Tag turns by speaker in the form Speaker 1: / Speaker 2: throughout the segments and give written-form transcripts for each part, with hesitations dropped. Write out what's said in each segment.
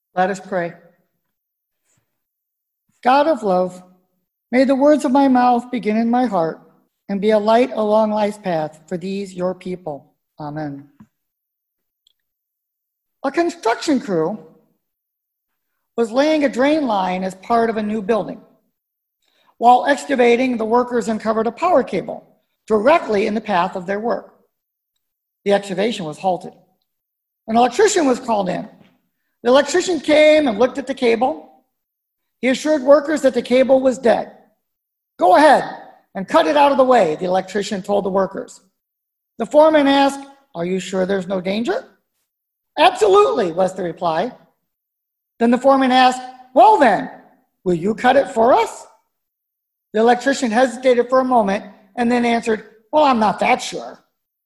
Speaker 1: Let us pray. God of love, may the words of my mouth begin in my heart and be a light along life's path for these, your people. Amen. A construction crew was laying a drain line as part of a new building. While excavating, the workers uncovered a power cable directly in the path of their work. The excavation was halted. An electrician was called in. The electrician came and looked at the cable. He assured workers that the cable was dead. Go ahead and cut it out of the way, the electrician told the workers. The foreman asked, are you sure there's no danger? Absolutely, was the reply. Then the foreman asked, well then, will you cut it for us? The electrician hesitated for a moment and then answered, well, I'm not that sure.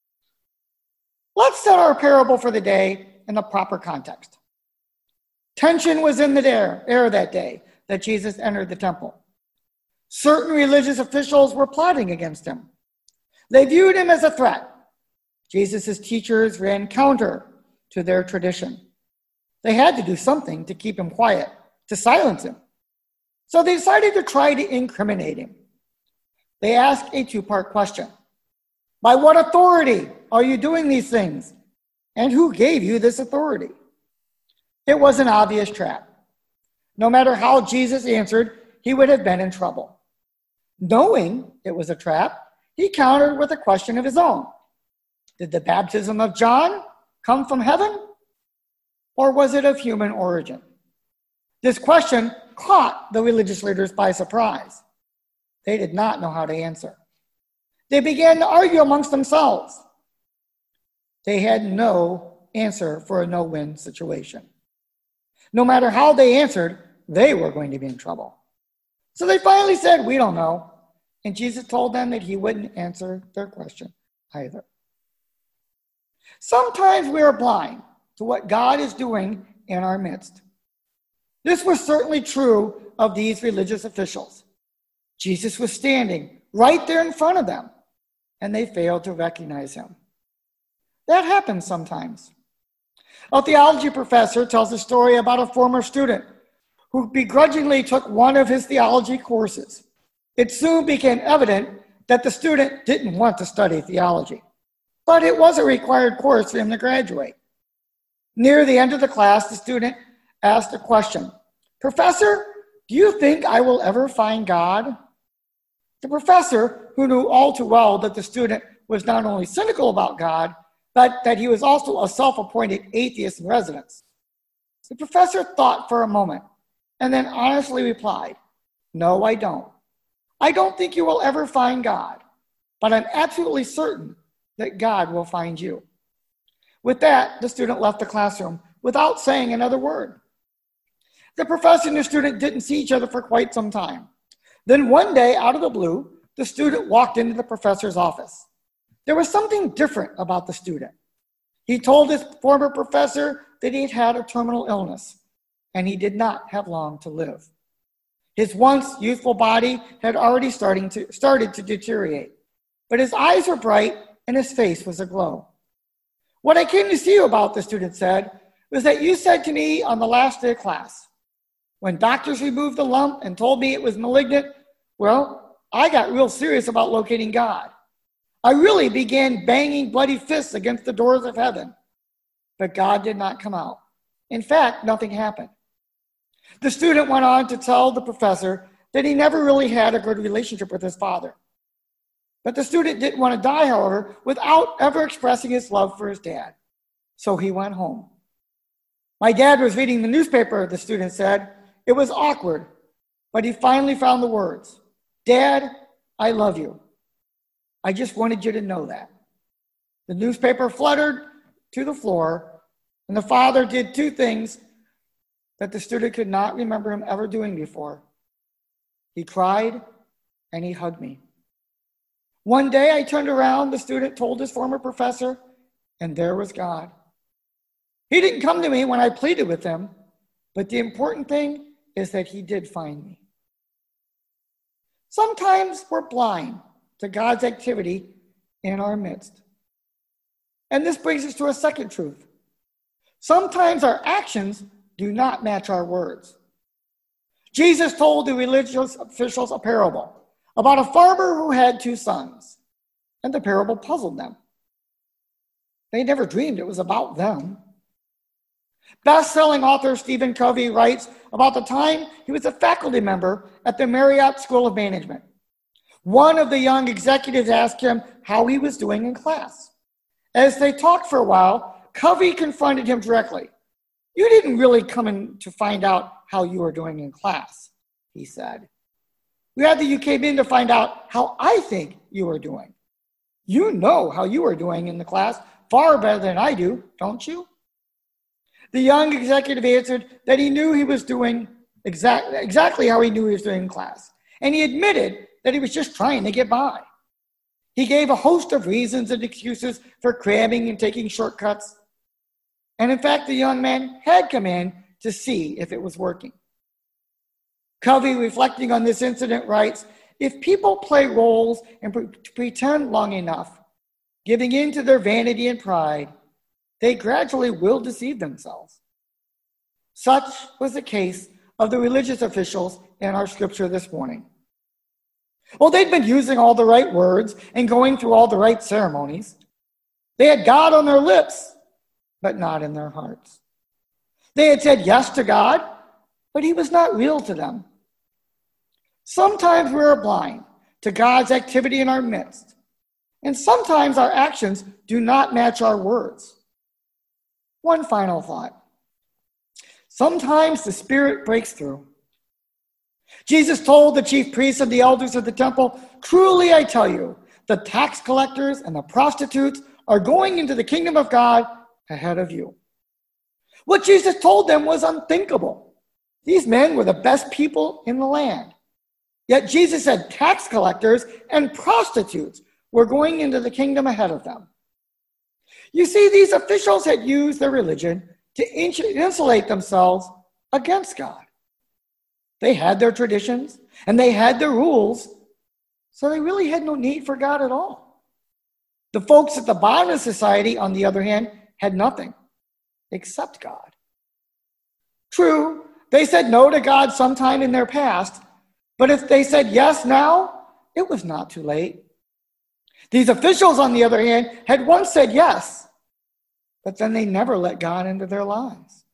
Speaker 1: Let's set our parable for the day in the proper context. Tension was in the air that day that Jesus entered the temple. Certain religious officials were plotting against him. They viewed him as a threat. Jesus' teachers ran counter to their tradition. They had to do something to keep him quiet, to silence him. So they decided to try to incriminate him. They asked a two-part question. By what authority are you doing these things? And who gave you this authority? It was an obvious trap. No matter how Jesus answered, he would have been in trouble. Knowing it was a trap, he countered with a question of his own. Did the baptism of John come from heaven? Or was it of human origin? This question caught the religious leaders by surprise. They did not know how to answer. They began to argue amongst themselves. They had no answer for a no-win situation. No matter how they answered, they were going to be in trouble. So they finally said, we don't know. And Jesus told them that he wouldn't answer their question either. Sometimes we are blind to what God is doing in our midst. This was certainly true of these religious officials. Jesus was standing right there in front of them, and they failed to recognize him. That happens sometimes. A theology professor tells a story about a former student who begrudgingly took one of his theology courses. It soon became evident that the student didn't want to study theology, but it was a required course for him to graduate. Near the end of the class, the student asked a question. Professor, do you think I will ever find God? The professor, who knew all too well that the student was not only cynical about God, but that he was also a self-appointed atheist in residence. The professor thought for a moment and then honestly replied, no, I don't. I don't think you will ever find God, but I'm absolutely certain that God will find you. With that, the student left the classroom without saying another word. The professor and the student didn't see each other for quite some time. Then one day, out of the blue, the student walked into the professor's office. There was something different about the student. He told his former professor that he'd had a terminal illness, and he did not have long to live. His once youthful body had already started to deteriorate, but his eyes were bright and his face was aglow. What I came to see you about, the student said, was that you said to me on the last day of class, when doctors removed the lump and told me it was malignant, well, I got real serious about locating God. I really began banging bloody fists against the doors of heaven, but God did not come out. In fact, nothing happened. The student went on to tell the professor that he never really had a good relationship with his father. But the student didn't want to die, however, without ever expressing his love for his dad. So he went home. My dad was reading the newspaper, the student said. It was awkward, but he finally found the words, Dad, I love you. I just wanted you to know that. The newspaper fluttered to the floor, and the father did two things that the student could not remember him ever doing before. He cried and he hugged me. One day I turned around, the student told his former professor, and there was God. He didn't come to me when I pleaded with him, but the important thing is that he did find me. Sometimes we're blind to God's activity in our midst. And this brings us to a second truth. Sometimes our actions do not match our words. Jesus told the religious officials a parable about a farmer who had 2 sons, and the parable puzzled them. They never dreamed it was about them. Best-selling author Stephen Covey writes about the time he was a faculty member at the Marriott School of Management. One of the young executives asked him how he was doing in class. As they talked for a while, Covey confronted him directly. "You didn't really come in to find out how you were doing in class," he said. "Rather, you came in to find out how I think you were doing. You know how you were doing in the class far better than I do, don't you?" The young executive answered that he knew he was doing exactly how he knew he was doing in class, and he admitted that he was just trying to get by. He gave a host of reasons and excuses for cramming and taking shortcuts. And in fact, the young man had come in to see if it was working. Covey, reflecting on this incident, writes, "If people play roles and pretend long enough, giving in to their vanity and pride, they gradually will deceive themselves." Such was the case of the religious officials in our scripture this morning. Well, they'd been using all the right words and going through all the right ceremonies. They had God on their lips, but not in their hearts. They had said yes to God, but he was not real to them. Sometimes we are blind to God's activity in our midst, and sometimes our actions do not match our words. One final thought. Sometimes the Spirit breaks through. Jesus told the chief priests and the elders of the temple, "Truly I tell you, the tax collectors and the prostitutes are going into the kingdom of God ahead of you." What Jesus told them was unthinkable. These men were the best people in the land. Yet Jesus said tax collectors and prostitutes were going into the kingdom ahead of them. You see, these officials had used their religion to insulate themselves against God. They had their traditions and they had their rules, so they really had no need for God at all. The folks at the bottom of society, on the other hand, had nothing except God. True, they said no to God sometime in their past, but if they said yes now, it was not too late. These officials, on the other hand, had once said yes, but then they never let God into their lives.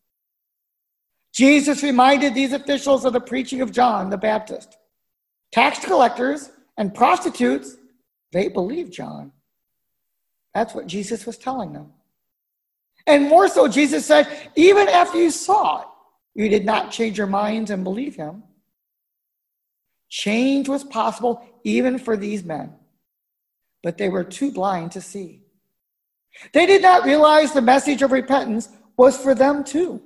Speaker 1: Jesus reminded these officials of the preaching of John the Baptist. Tax collectors and prostitutes, they believed John. That's what Jesus was telling them. And more so, Jesus said, even after you saw it, you did not change your minds and believe him. Change was possible even for these men, but they were too blind to see. They did not realize the message of repentance was for them too.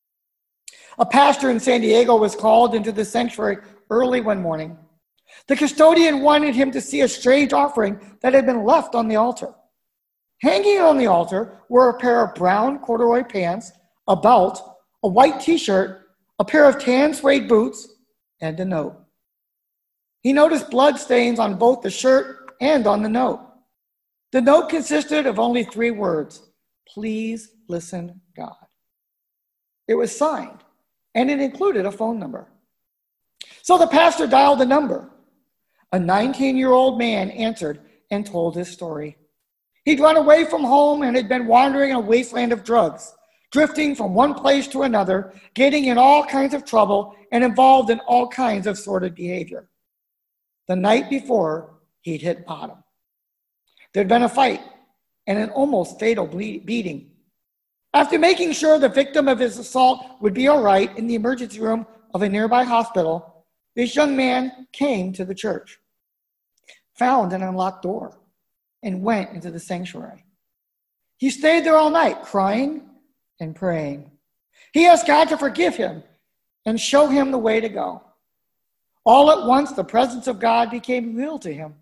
Speaker 1: A pastor in San Diego was called into the sanctuary early one morning. The custodian wanted him to see a strange offering that had been left on the altar. Hanging on the altar were a pair of brown corduroy pants, a belt, a white t-shirt, a pair of tan suede boots, and a note. He noticed blood stains on both the shirt and on the note. The note consisted of only 3 words: "Please listen, God." It was signed, and it included a phone number. So the pastor dialed the number. A 19-year-old man answered and told his story. He'd run away from home and had been wandering in a wasteland of drugs, drifting from one place to another, getting in all kinds of trouble and involved in all kinds of sordid behavior. The night before, he'd hit bottom. There'd been a fight and an almost fatal beating. After making sure the victim of his assault would be all right in the emergency room of a nearby hospital, this young man came to the church, found an unlocked door, and went into the sanctuary. He stayed there all night, crying and praying. He asked God to forgive him and show him the way to go. All at once, the presence of God became real to him.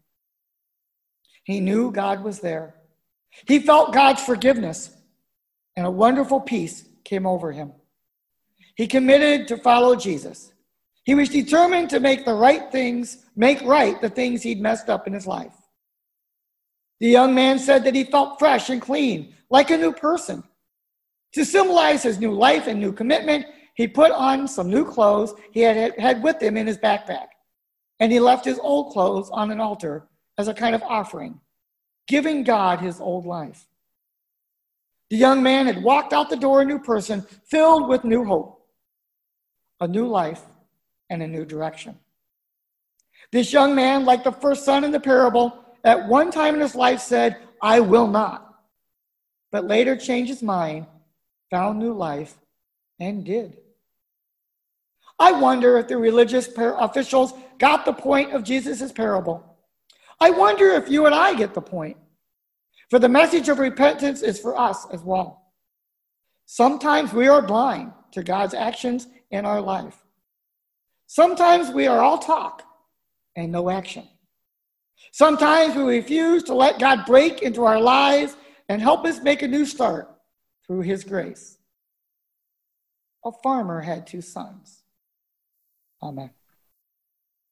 Speaker 1: He knew God was there. He felt God's forgiveness, and a wonderful peace came over him. He committed to follow Jesus. He was determined to make right the things he'd messed up in his life. The young man said that he felt fresh and clean, like a new person. To symbolize his new life and new commitment, he put on some new clothes he had with him in his backpack, and he left his old clothes on an altar as a kind of offering, giving God his old life. The young man had walked out the door a new person, filled with new hope, a new life, and a new direction. This young man, like the first son in the parable, at one time in his life said, "I will not," but later changed his mind, found new life, and did. I wonder if the religious officials got the point of Jesus' parable. I wonder if you and I get the point. For the message of repentance is for us as well. Sometimes we are blind to God's actions in our life. Sometimes we are all talk and no action. Sometimes we refuse to let God break into our lives and help us make a new start through his grace. A farmer had 2 sons. Amen.